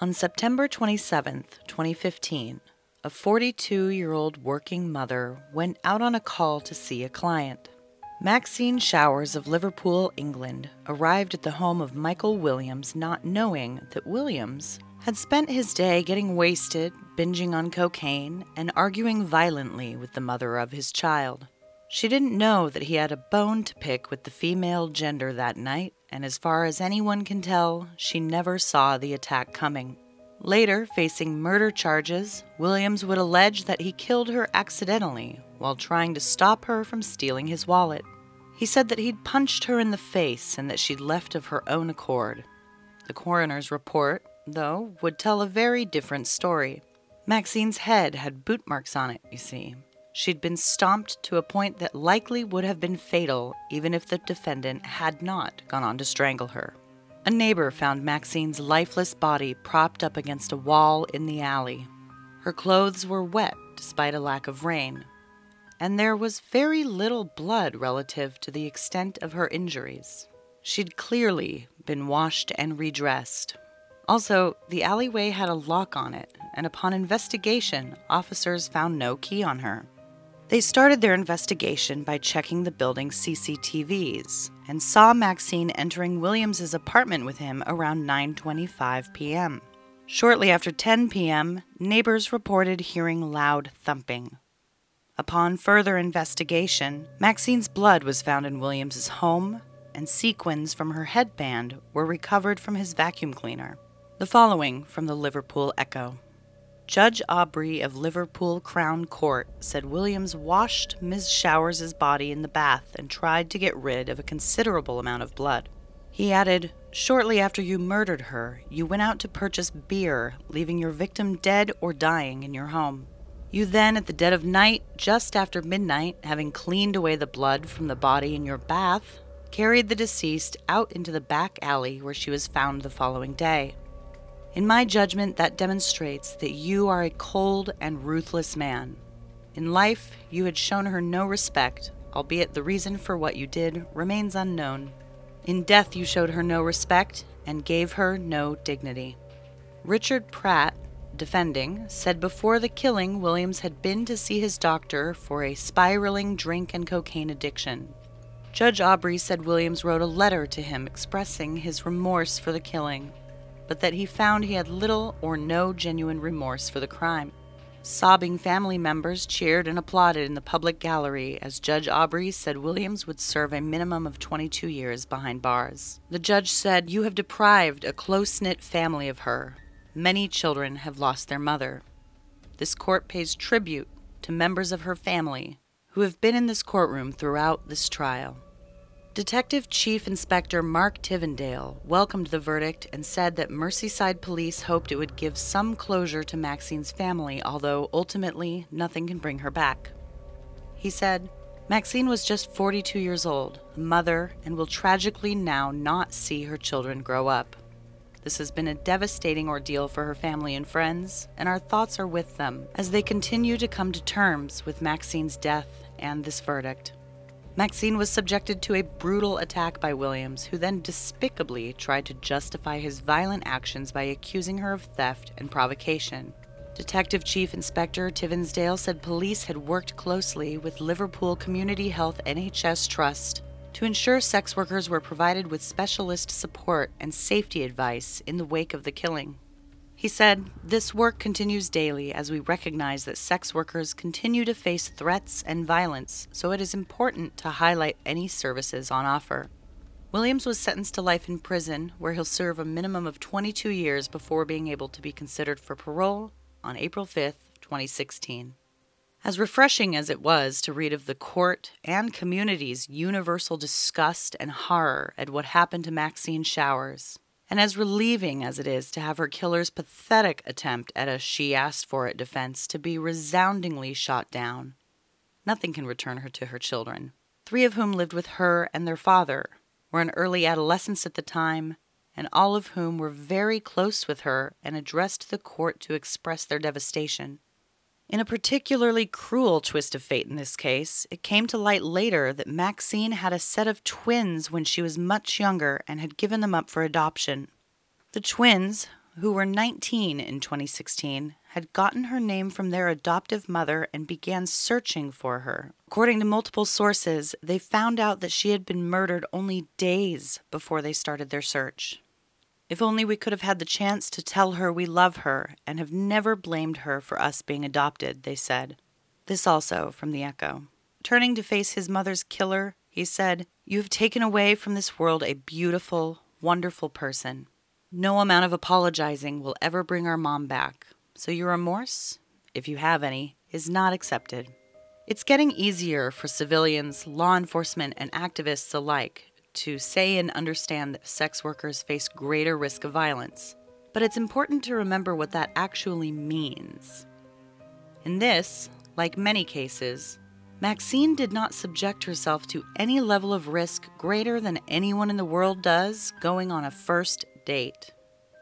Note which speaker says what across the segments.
Speaker 1: On September 27, 2015, a 42-year-old working mother went out on a call to see a client. Maxine Showers of Liverpool, England, arrived at the home of Michael Williams not knowing that Williams had spent his day getting wasted, binging on cocaine, and arguing violently with the mother of his child. She didn't know that he had a bone to pick with the female gender that night, and as far as anyone can tell, she never saw the attack coming. Later, facing murder charges, Williams would allege that he killed her accidentally while trying to stop her from stealing his wallet. He said that he'd punched her in the face and that she'd left of her own accord. The coroner's report, though, would tell a very different story. Maxine's head had boot marks on it, you see. She'd been stomped to a point that likely would have been fatal even if the defendant had not gone on to strangle her. A neighbor found Maxine's lifeless body propped up against a wall in the alley. Her clothes were wet despite a lack of rain, and there was very little blood relative to the extent of her injuries. She'd clearly been washed and redressed. Also, the alleyway had a lock on it, and upon investigation, officers found no key on her. They started their investigation by checking the building's CCTVs and saw Maxine entering Williams's apartment with him around 9:25 p.m. Shortly after 10 p.m., neighbors reported hearing loud thumping. Upon further investigation, Maxine's blood was found in Williams's home, and sequins from her headband were recovered from his vacuum cleaner. The following from the Liverpool Echo. Judge Aubrey of Liverpool Crown Court said Williams washed Ms. Showers' body in the bath and tried to get rid of a considerable amount of blood. He added, "Shortly after you murdered her, you went out to purchase beer, leaving your victim dead or dying in your home. You then, at the dead of night, just after midnight, having cleaned away the blood from the body in your bath, carried the deceased out into the back alley where she was found the following day. In my judgment, that demonstrates that you are a cold and ruthless man. In life, you had shown her no respect, albeit the reason for what you did remains unknown. In death, you showed her no respect and gave her no dignity." Richard Pratt, defending, said before the killing, Williams had been to see his doctor for a spiraling drink and cocaine addiction. Judge Aubrey said Williams wrote a letter to him expressing his remorse for the killing, but that he found he had little or no genuine remorse for the crime. Sobbing family members cheered and applauded in the public gallery as Judge Aubrey said Williams would serve a minimum of 22 years behind bars. The judge said, "You have deprived a close-knit family of her. Many children have lost their mother. This court pays tribute to members of her family who have been in this courtroom throughout this trial." Detective Chief Inspector Mark Tivendale welcomed the verdict and said that Merseyside Police hoped it would give some closure to Maxine's family, although ultimately nothing can bring her back. He said, "Maxine was just 42 years old, a mother, and will tragically now not see her children grow up. This has been a devastating ordeal for her family and friends, and our thoughts are with them as they continue to come to terms with Maxine's death and this verdict." Maxine was subjected to a brutal attack by Williams, who then despicably tried to justify his violent actions by accusing her of theft and provocation. Detective Chief Inspector Tivensdale said police had worked closely with Liverpool Community Health NHS Trust to ensure sex workers were provided with specialist support and safety advice in the wake of the killing. He said, "This work continues daily as we recognize that sex workers continue to face threats and violence, so it is important to highlight any services on offer." Williams was sentenced to life in prison, where he'll serve a minimum of 22 years before being able to be considered for parole on April 5th, 2016. As refreshing as it was to read of the court and community's universal disgust and horror at what happened to Maxine Showers, and as relieving as it is to have her killer's pathetic attempt at a she-asked-for-it defense to be resoundingly shot down, nothing can return her to her children, 3 of whom lived with her and their father, were in early adolescence at the time, and all of whom were very close with her and addressed the court to express their devastation. In a particularly cruel twist of fate in this case, it came to light later that Maxine had a set of twins when she was much younger and had given them up for adoption. The twins, who were 19 in 2016, had gotten her name from their adoptive mother and began searching for her. According to multiple sources, they found out that she had been murdered only days before they started their search. If only we could have had the chance to tell her we love her and have never blamed her for us being adopted, they said. This also from The Echo. Turning to face his mother's killer, he said, "You have taken away from this world a beautiful, wonderful person. No amount of apologizing will ever bring our mom back, so your remorse, if you have any, is not accepted." It's getting easier for civilians, law enforcement, and activists alike to say and understand that sex workers face greater risk of violence, but it's important to remember what that actually means. In this, like many cases, Maxine did not subject herself to any level of risk greater than anyone in the world does going on a first date.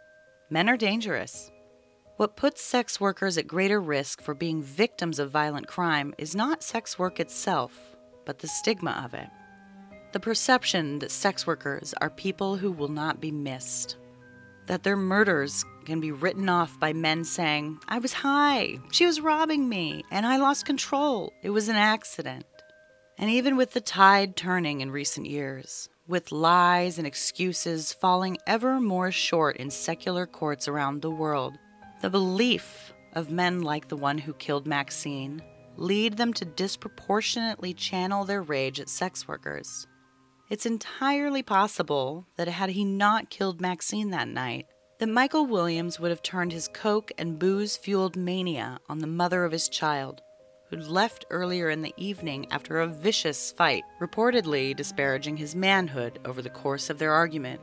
Speaker 1: Men are dangerous. What puts sex workers at greater risk for being victims of violent crime is not sex work itself, but the stigma of it. The perception that sex workers are people who will not be missed. That their murders can be written off by men saying, "I was high, she was robbing me, and I lost control. It was an accident." And even with the tide turning in recent years, with lies and excuses falling ever more short in secular courts around the world, the belief of men like the one who killed Maxine lead them to disproportionately channel their rage at sex workers. It's entirely possible that had he not killed Maxine that night, that Michael Williams would have turned his coke and booze-fueled mania on the mother of his child, who'd left earlier in the evening after a vicious fight, reportedly disparaging his manhood over the course of their argument.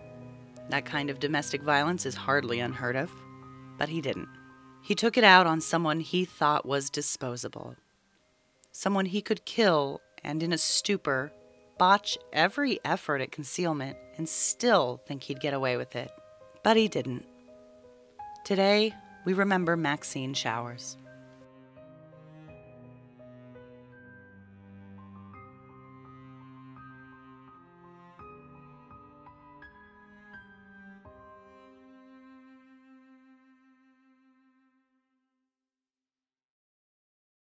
Speaker 1: That kind of domestic violence is hardly unheard of, but he didn't. He took it out on someone he thought was disposable. Someone he could kill and, in a stupor, botch every effort at concealment and still think he'd get away with it. But he didn't. Today, we remember Maxine Showers.